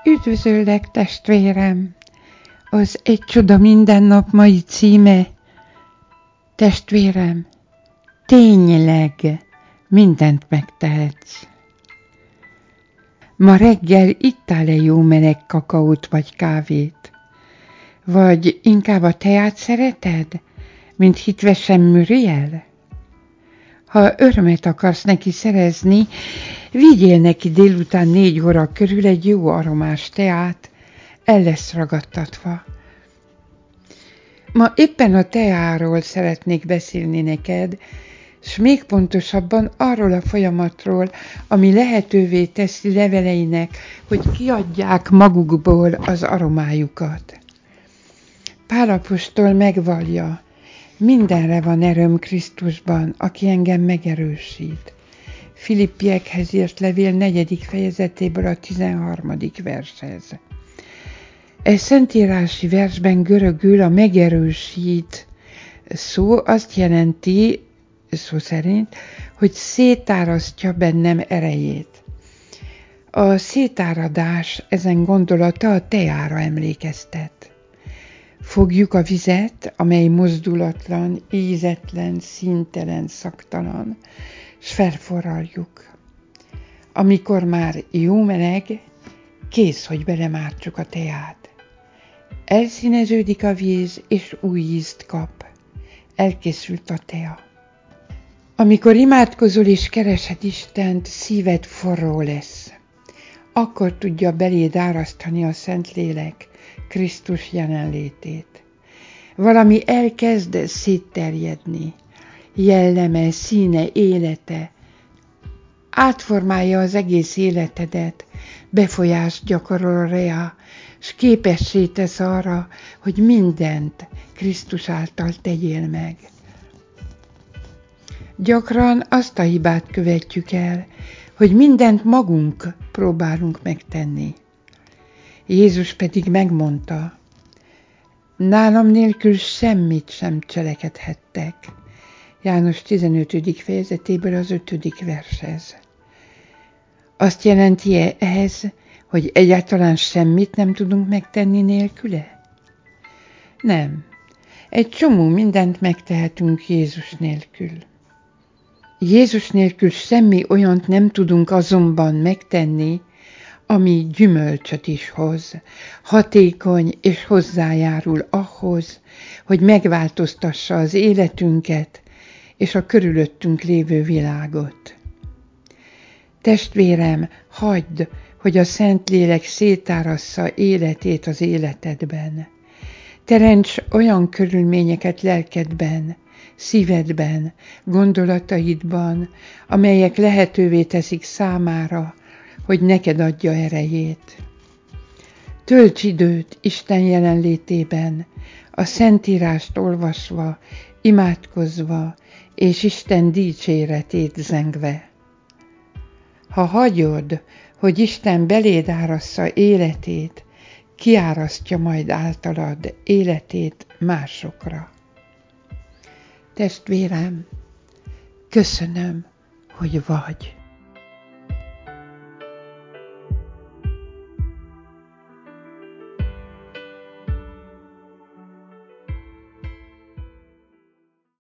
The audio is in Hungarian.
Üdvözöllek, testvérem! Az Egy csoda mindennap mai címe: testvérem, tényleg mindent megtehetsz. Ma reggel ittál-e jó meleg kakaót vagy kávét? Vagy inkább a teát szereted, mint hitvesen Muriel? Ha örömet akarsz neki szerezni, vigyél neki délután 4 óra körül egy jó aromás teát, el lesz ragadtatva. Ma éppen a teáról szeretnék beszélni neked, s még pontosabban arról a folyamatról, ami lehetővé teszi leveleinek, hogy kiadják magukból az aromájukat. Pál apostol megvallja: mindenre van erőm Krisztusban, aki engem megerősít. Filippiekhez írt levél 4. fejezetéből a 13. vershez. Szentírási versben görögül a megerősít szó azt jelenti, szó szerint, hogy szétárasztja bennem erejét. A szétáradás ezen gondolata a teára emlékeztet. Fogjuk a vizet, amely mozdulatlan, ízetlen, színtelen, szagtalan, s felforraljuk. Amikor már jó meleg, kész, hogy belemártsuk a teát. Elszíneződik a víz, és új ízt kap. Elkészült a tea. Amikor imádkozol és keresed Istent, szíved forró lesz. Akkor tudja beléd árasztani a Szentlélek Krisztus jelenlétét. Valami elkezd szétterjedni. Jelleme, színe, élete átformálja az egész életedet, befolyást gyakorol rá, s képessé tesz arra, hogy mindent Krisztus által tegyél meg. Gyakran azt a hibát követjük el, hogy mindent magunk próbálunk megtenni. Jézus pedig megmondta: nálam nélkül semmit sem cselekedhettek. János 15. fejezetéből az 5. vershez. Azt jelenti ez, hogy egyáltalán semmit nem tudunk megtenni nélküle? Nem. Egy csomó mindent megtehetünk Jézus nélkül. Jézus nélkül semmi olyant nem tudunk azonban megtenni, ami gyümölcsöt is hoz, hatékony és hozzájárul ahhoz, hogy megváltoztassa az életünket és a körülöttünk lévő világot. Testvérem, hagyd, hogy a Szentlélek szétárassza életét az életedben. Teremts olyan körülményeket lelkedben, szívedben, gondolataidban, amelyek lehetővé teszik számára, hogy neked adja erejét. Tölts időt Isten jelenlétében, a Szentírást olvasva, imádkozva és Isten dicséretét zengve. Ha hagyod, hogy Isten beléd árassza életét, kiárasztja majd általad életét másokra. Testvérem, köszönöm, hogy vagy.